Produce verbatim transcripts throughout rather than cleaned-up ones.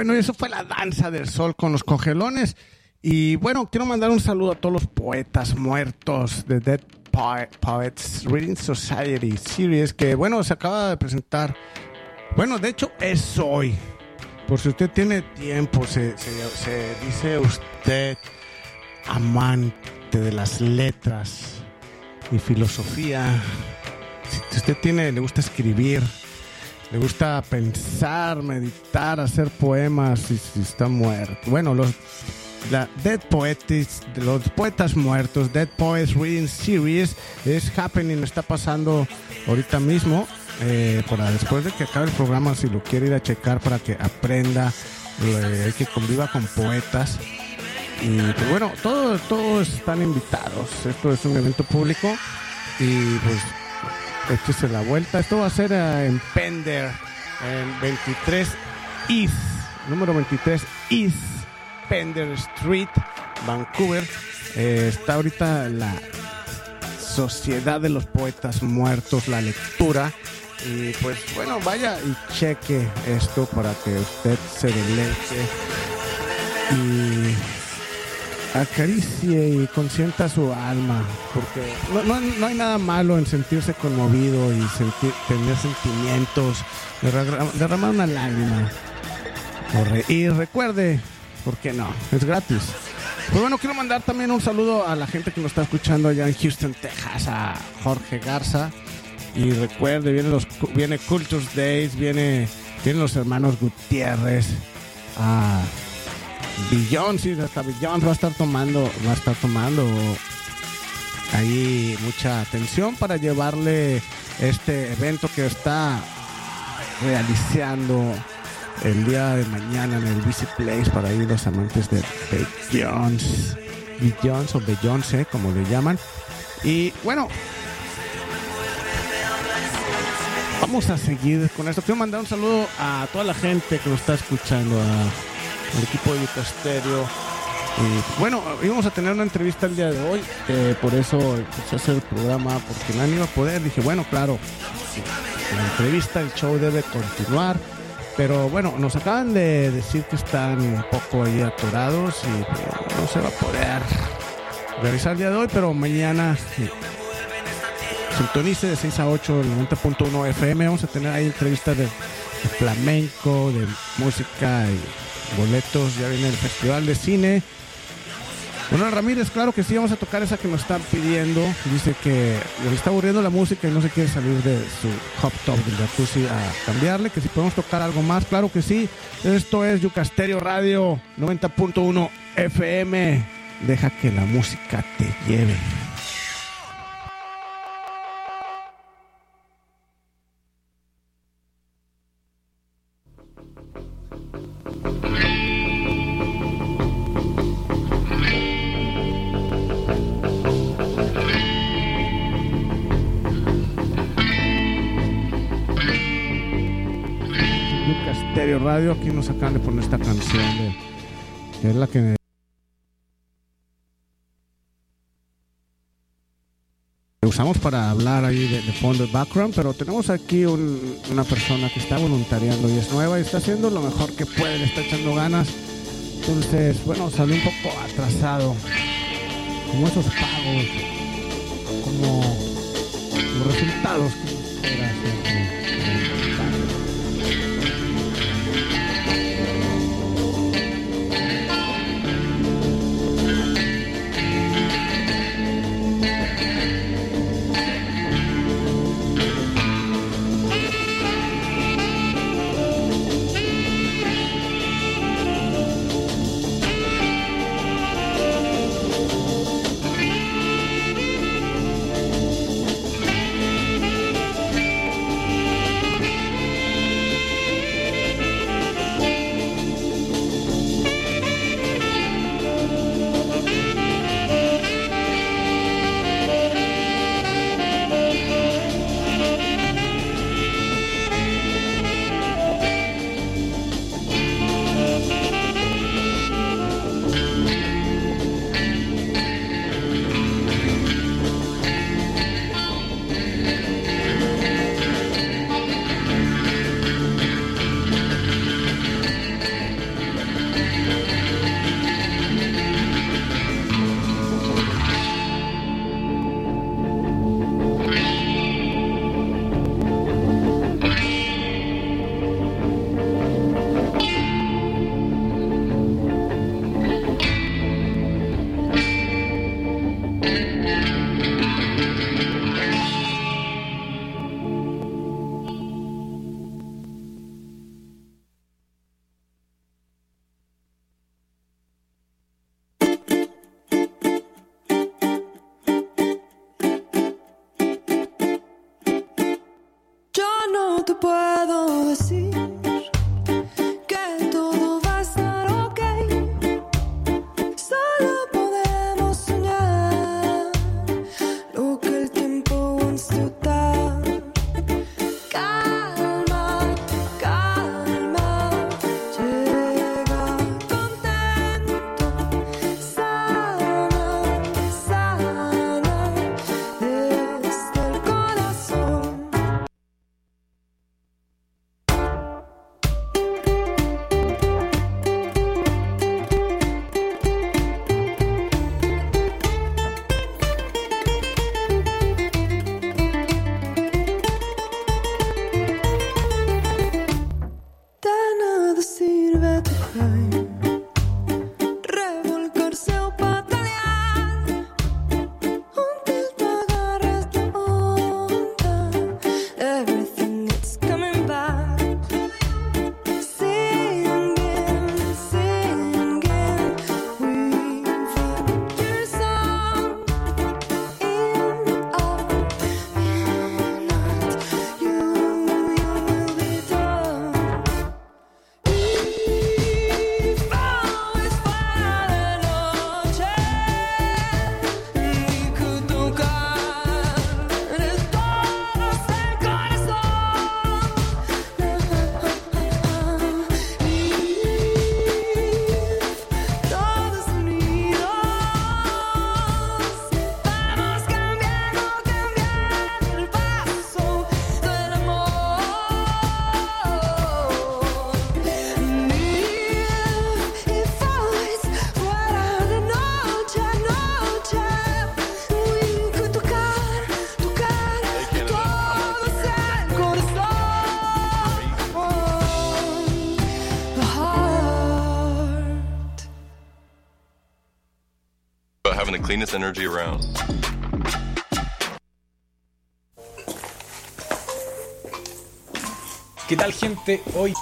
Bueno, eso fue la danza del sol con los cogelones. Y bueno, quiero mandar un saludo a todos los poetas muertos de Dead Po- Poets Reading Society Series, que bueno, se acaba de presentar. Bueno, de hecho es hoy. Por si usted tiene tiempo, se, se, se dice usted amante de las letras y filosofía. Si usted tiene, le gusta escribir, le gusta pensar, meditar, hacer poemas, si, si está muerto. Bueno, los la Dead Poets, los poetas muertos, Dead Poets Reading Series es happening, está pasando ahorita mismo. Eh, para después de que acabe el programa, si lo quiere ir a checar para que aprenda, eh, que conviva con poetas. Y pues bueno, todos, todos están invitados. Esto es un evento público y pues échese la vuelta. Esto va a ser uh, en Pender, en veintitrés East, número veintitrés East Pender Street, Vancouver. Eh, está ahorita la Sociedad de los Poetas Muertos, la lectura. Y pues bueno, vaya y cheque esto para que usted se deleite y acaricie y consienta su alma, porque no, no, no hay nada malo en sentirse conmovido y sentir, tener sentimientos, derramar una lágrima o reír. Recuerde, ¿por qué no? Es gratis. Pues bueno, quiero mandar también un saludo a la gente que nos está escuchando allá en Houston, Texas, a Jorge Garza. Y recuerde, vienen los viene Culture Days, viene vienen los hermanos Gutiérrez, a Beyoncé, hasta Beyoncé va a estar tomando, va a estar tomando ahí mucha atención para llevarle este evento que está realizando el día de mañana en el Busy Place para ir los amantes de Beyoncé, Beyoncé o Beyoncé, como le llaman. Y bueno, vamos a seguir con esto. Quiero mandar un saludo a toda la gente que nos está escuchando, a, al equipo de Yuca Stereo. Y bueno, íbamos a tener una entrevista el día de hoy, eh, por eso empecé a hacer el programa, porque nadie iba a poder. Dije, bueno, claro, la entrevista, el show debe continuar. Pero bueno, nos acaban de decir que están un poco ahí atorados y pues, no se va a poder realizar el día de hoy, pero mañana sí. Sintonice de seis a ocho, el noventa punto uno F M. Vamos a tener ahí entrevistas de, de flamenco, de música y boletos. Ya viene el Festival de Cine. Bueno, Ramírez, claro que sí, vamos a tocar esa que nos están pidiendo. Dice que le está aburriendo la música y no se quiere salir de su hot tub del jacuzzi a cambiarle. Que si podemos tocar algo más, claro que sí. Esto es Yuca Stereo Radio noventa punto uno F M. Deja que la música te lleve. Radio, aquí nos acaban de poner esta canción de, que es la que usamos para hablar ahí de, de fondo, de background, pero tenemos aquí un, una persona que está voluntariando y es nueva y está haciendo lo mejor que puede, le está echando ganas. Entonces, bueno, salió un poco atrasado, como esos pagos, como los resultados que nos espera siempre. te puedo decir que todo va a estar ok. Solo podemos soñar lo que el tiempo wants to dar. Calma, calma, llega contento, sana, sana, desde el corazón. De nada sirve tocar, revolcarse o patalear. Until te agarres la onda, everything is coming back. Singing, singing, we've heard your song. In a minute, you, you will be done. Y always fue de noche y que tocar es todo el corazón. Y todos unidos vamos cambiando, cambiando el paso del amor. If always fuera de noche a noche, we could tocar, tocar todo el corazón, the heart. About having the cleanest energy around. ¿Qué tal, gente? Hoy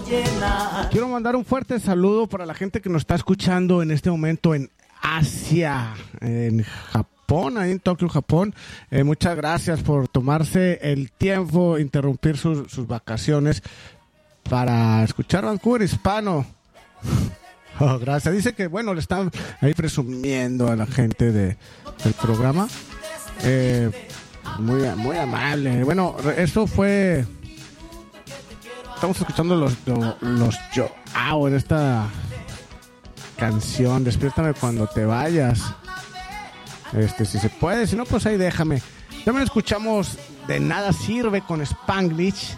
Quiero mandar un fuerte saludo para la gente que nos está escuchando en este momento en Asia, en Japón, ahí en Tokio, Japón. Eh, muchas gracias por tomarse el tiempo, interrumpir sus, sus vacaciones para escuchar Vancouver Hispano. Oh, gracias. Dice que, bueno, le están ahí presumiendo a la gente de, del programa. Eh, muy, muy amable. Bueno, eso fue... Estamos escuchando los, los, los Joao en esta canción. Despiértame cuando te vayas. Este, si se puede. Si no, pues ahí déjame. También escuchamos De Nada Sirve con Spanglish.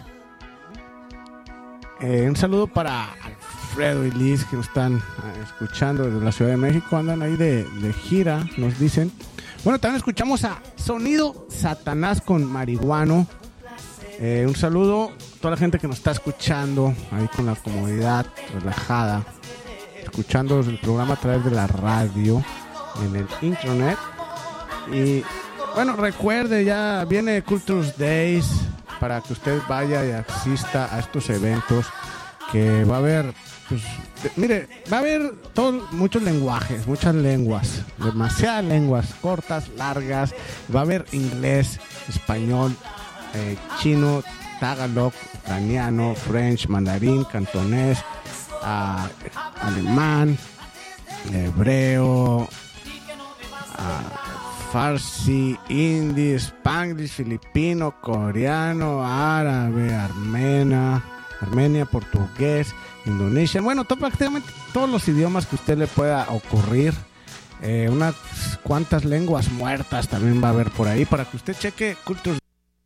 Eh, un saludo para Alfredo y Liz que nos están escuchando desde la Ciudad de México. Andan ahí de, de gira, nos dicen. Bueno, también escuchamos a Sonido Satanás con Marihuano. Eh, un saludo a toda la gente que nos está escuchando ahí con la comodidad relajada, escuchando el programa a través de la radio, en el internet. Y bueno, recuerde, ya viene Cultures Days para que usted vaya y asista a estos eventos que va a haber, pues, de, mire, va a haber todos, muchos lenguajes, muchas lenguas, demasiadas lenguas, cortas, largas. Va a haber inglés, español, Eh, chino, tagalog, ucraniano, french, mandarín, cantonés, uh, alemán, hebreo, uh, farsi, hindi, spanglish, filipino, coreano, árabe, armena, armenia, portugués, indonesia. Bueno, to- prácticamente todos los idiomas que a usted le pueda ocurrir. Eh, unas cuantas lenguas muertas también va a haber por ahí para que usted cheque Cultures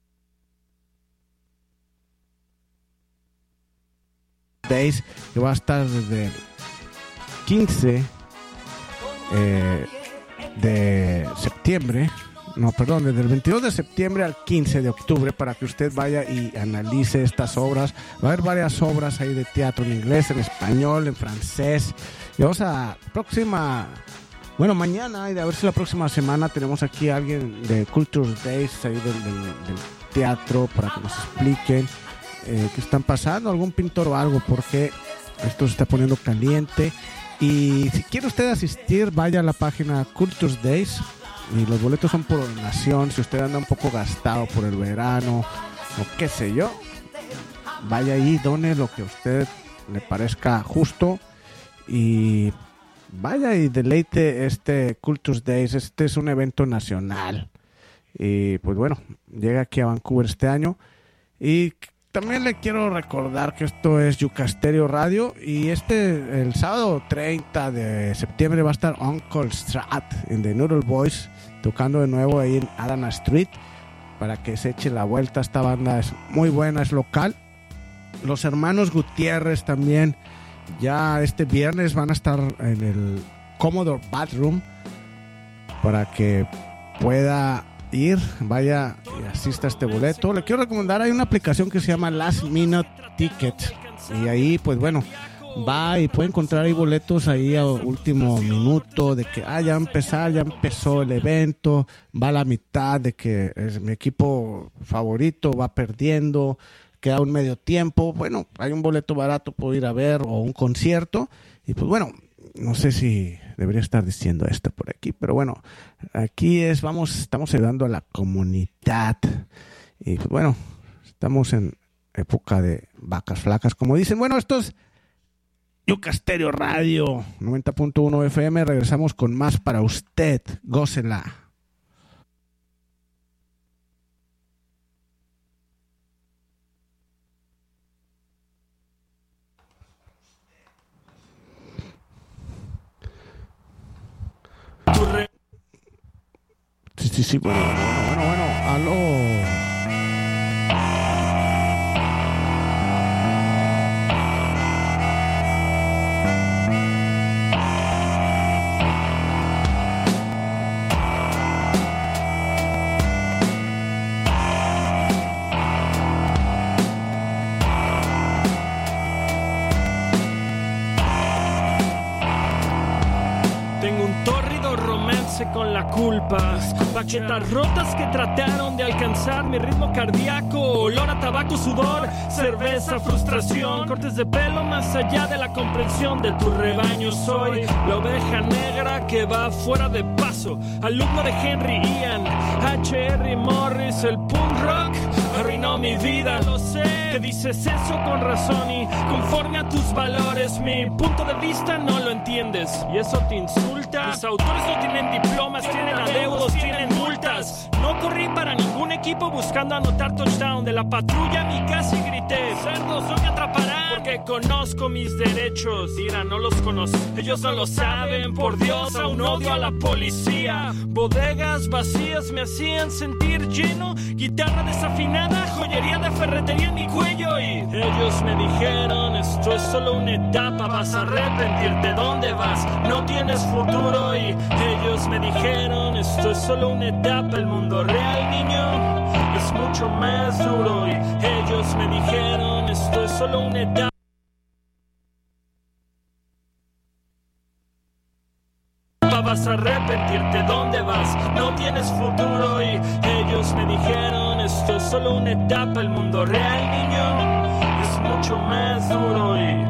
Days, que va a estar desde el quince eh, de septiembre, no, perdón, desde el veintidós de septiembre al quince de octubre, para que usted vaya y analice estas obras. Va a haber varias obras ahí de teatro en inglés, en español, en francés. Y vamos a próxima, bueno, mañana, y a ver si la próxima semana tenemos aquí a alguien de Cultures Days ahí del, del, del teatro para que nos expliquen Eh, que están pasando, algún pintor o algo, porque esto se está poniendo caliente. Y si quiere usted asistir, vaya a la página Cultures Days y los boletos son por donación. Si usted anda un poco gastado por el verano o qué sé yo, vaya ahí, done lo que a usted le parezca justo y vaya y deleite este Cultures Days. Este es un evento nacional y pues bueno, llega aquí a Vancouver este año. Y también le quiero recordar que esto es Yucca Stereo Radio y este, el sábado treinta de septiembre va a estar Uncle Strat en The Noodle Boys tocando de nuevo ahí en Adana Street para que se eche la vuelta. Esta banda es muy buena, es local. Los hermanos Gutiérrez también ya este viernes van a estar en el Commodore Bathroom para que pueda ir, vaya y asista a este boleto. Le quiero recomendar, hay una aplicación que se llama Last Minute Ticket y ahí pues bueno, va y puede encontrar ahí boletos ahí a último minuto de que ah, ya empezar, ya empezó el evento, va a la mitad de que es mi equipo favorito, va perdiendo, queda un medio tiempo. Bueno, hay un boleto barato, puedo ir a ver, o un concierto. Y pues bueno, no sé si debería estar diciendo esto por aquí, pero bueno, aquí es, vamos, estamos ayudando a la comunidad. Y pues bueno, estamos en época de vacas flacas, como dicen. Bueno, esto es Yucca Stereo Radio noventa punto uno F M. Regresamos con más para usted. Gócela. Sí, sí, sí, bueno, bueno, bueno, bueno, aló. Tengo un tórrido romance quedarse con la culpa. Baquetas rotas que trataron de alcanzar mi ritmo cardíaco. Olor a tabaco, sudor, cerveza, frustración. Cortes de pelo más allá de la comprensión de tu rebaño. Soy la oveja negra que va fuera de paso. Alumno de Henry Ian, H R Morris. El punk rock arruinó mi vida, lo sé. Que dices eso con razón y conforme a tus valores. Mi punto de vista no lo entiendes y eso te insulta. Mis autores no tienen diplomas, tienen adeudos, tienen multas. No corrí para ningún equipo buscando anotar touchdown. De la patrulla a mi casa y grité: cerdos, no me atraparán, porque conozco mis derechos. Mira, no los conozco, ellos no lo saben. Por Dios, aún odio a la policía. Bodegas vacías me hacían sentir lleno. Guitarra desafinada, joyería de ferretería en mi cuello. Y ellos me dijeron: esto es solo una etapa, vas a arrepentirte. ¿Dónde vas? No tienes futuro. Y ellos me dijeron: esto es solo una etapa, el mundo real, niño, es mucho más duro. Y ellos me dijeron: esto es solo una etapa. Vas a arrepentirte, ¿dónde vas? No tienes futuro. Y ellos me dijeron: esto es solo una etapa, el mundo real, niño, es mucho más duro. Y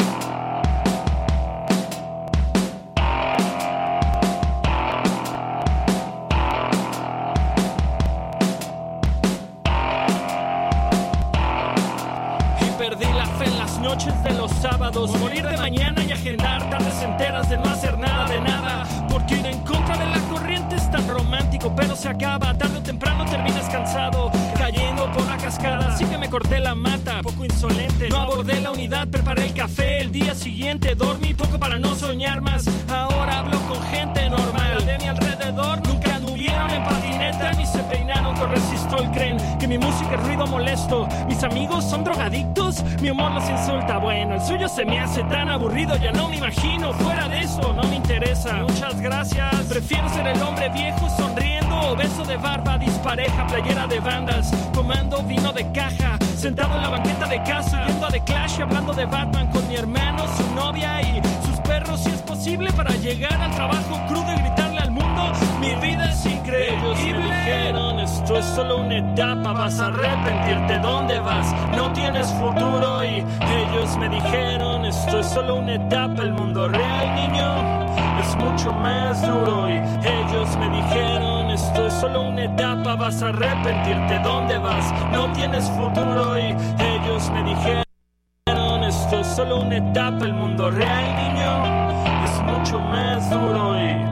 noches de los sábados, morir de mañana y agendar tardes enteras de no hacer nada de nada, porque ir en contra de la corriente es tan romántico, pero se acaba, tarde o temprano terminas cansado, cayendo por la cascada. Así que me corté la mata, poco insolente, no abordé la unidad, preparé el café. El día siguiente dormí poco para no soñar más. Ahora hablo con gente normal de mi alrededor, nunca anduvieron en patineta ni se peinaron con resistol. Creen que mi música es ruido molesto, mis amigos son drogadictos, mi humor los insulta. Bueno, el suyo se me hace tan aburrido, ya no me imagino fuera de eso, no me interesa. Muchas gracias, prefiero ser el hombre viejo sonriendo, obeso de barba, dispareja, playera de bandas, tomando vino de caja, sentado en la banqueta de casa, yendo a The Clash y hablando de Batman con mi hermano, su novia y sus perros, si es posible, para llegar al trabajo crudo y gritarle al mundo: mi vida es increíble. Ellos me dijeron: esto es solo una etapa, vas a arrepentirte. ¿Dónde vas? No tienes futuro. Y ellos me dijeron: esto es solo una etapa, el mundo real, niño, es mucho más duro. Y ellos me dijeron: esto es solo una etapa, vas a arrepentirte. ¿Dónde vas? No tienes futuro. Y ellos me dijeron: esto es solo una etapa, el mundo real, niño, es mucho más duro. Y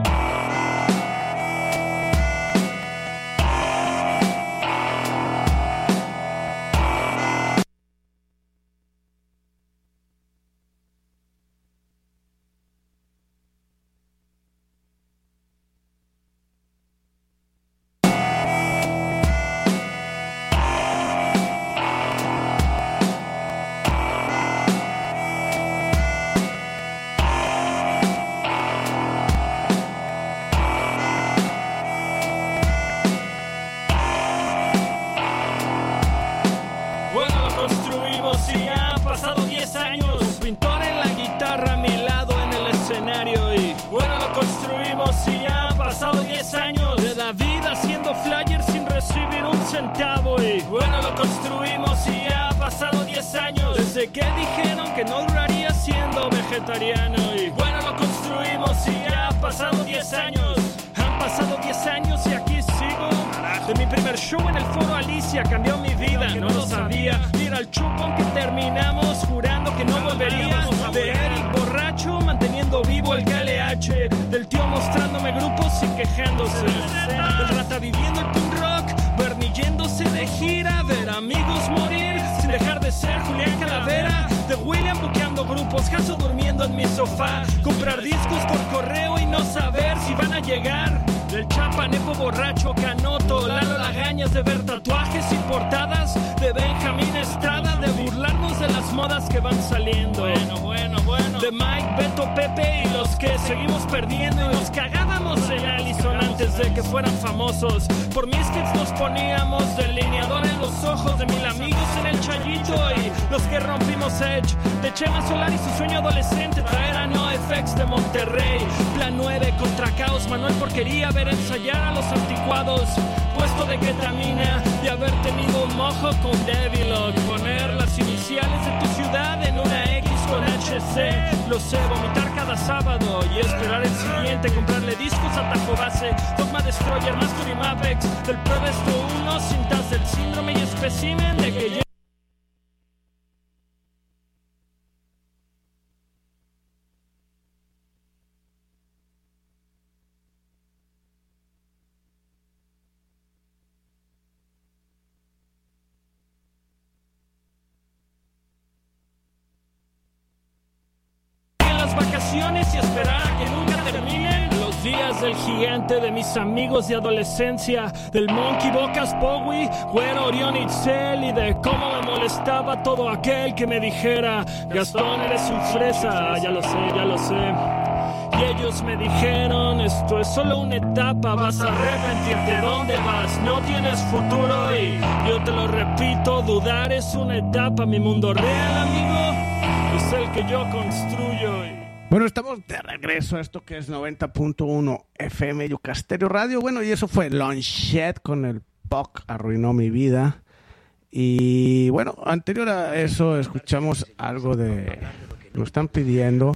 bueno, lo construimos y ya ha pasado diez años desde que dijeron que no duraría siendo vegetariano. Y bueno, lo construimos y ya ha pasado diez años. Han pasado diez años y aquí sigo. De mi primer show en el Foro Alicia cambió mi vida, que no lo sabía. Mira el chupón que terminamos jurando que no volvería. De Eric borracho manteniendo vivo el G L H, del tío mostrándome grupos y quejándose, del rata viviendo el punk rock, Bernie yéndose de gira, ver amigos morir sin dejar de ser Julián Calavera, de William buqueando grupos, Jaso durmiendo en mi sofá, comprar discos por correo y no saber si van a llegar, del Chapanepo borracho Canoto, Lalo Lagañas, de ver tatuajes y portadas, de Benjamín Estrada, de burlarnos de las modas que van saliendo. Bueno, bueno, bueno. bueno. De Mike, Beto, Pepe y los que seguimos perdiendo. Y nos cagábamos en Allison antes de que fueran famosos. Por Misfits nos poníamos delineador en los ojos de mil amigos en el Chayito. Y los que rompimos Edge, de Chema Solar y su sueño adolescente, traer a NoFX de Monterrey. Plan nueve contra Caos, Manuel Porquería, ver ensayar a los anticuados. Puesto de ketamina y haber tenido un mojo con Devil. Poner las iniciales de tu ciudad en una X con H C. Lo sé, vomitar cada sábado y esperar el siguiente. Comprarle discos a Tajo Base, Dogma Destroyer, Master y Mapex. Del Provesto uno, cintas del síndrome y espécimen de que ya... y esperar a que nunca terminen los días del gigante de mis amigos de adolescencia, del Monkey Bocas Bowie, Güero Orión Itzel, y de cómo me molestaba todo aquel que me dijera: Gastón, eres un fresa. Ya lo sé, ya lo sé. Y ellos me dijeron: esto es solo una etapa, vas a arrepentirte. ¿Dónde vas? No tienes futuro. Y yo te lo repito, dudar es una etapa. Mi mundo real, amigo, es el que yo construyo. Y... Bueno, estamos de regreso a esto que es noventa punto uno F M Yucasterio Radio. Bueno, y eso fue Longshed con el P O C Arruinó Mi Vida. Y bueno, anterior a eso escuchamos algo de... Lo están pidiendo.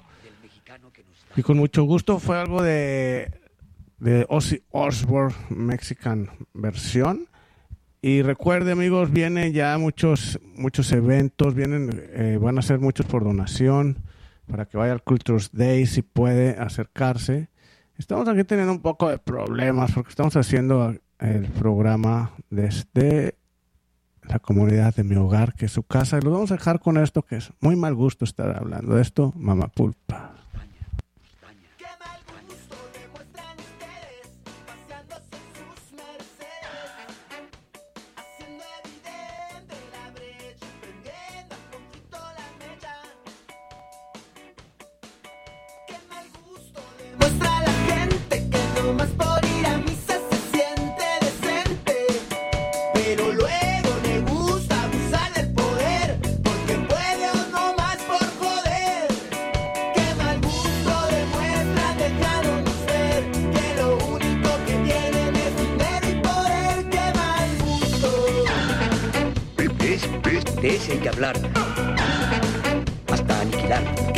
Y con mucho gusto fue algo de, de Ozzy Osbourne Mexican versión. Y recuerde, amigos, vienen ya muchos muchos eventos, vienen eh, van a ser muchos por donación, para que vaya al Cultures Day si puede acercarse. Estamos aquí teniendo un poco de problemas porque estamos haciendo el programa desde la comunidad de mi hogar, que es su casa, y lo vamos a dejar con esto, que es muy mal gusto estar hablando de esto, Mamá Pulpa. De ese hay que hablar hasta aniquilar.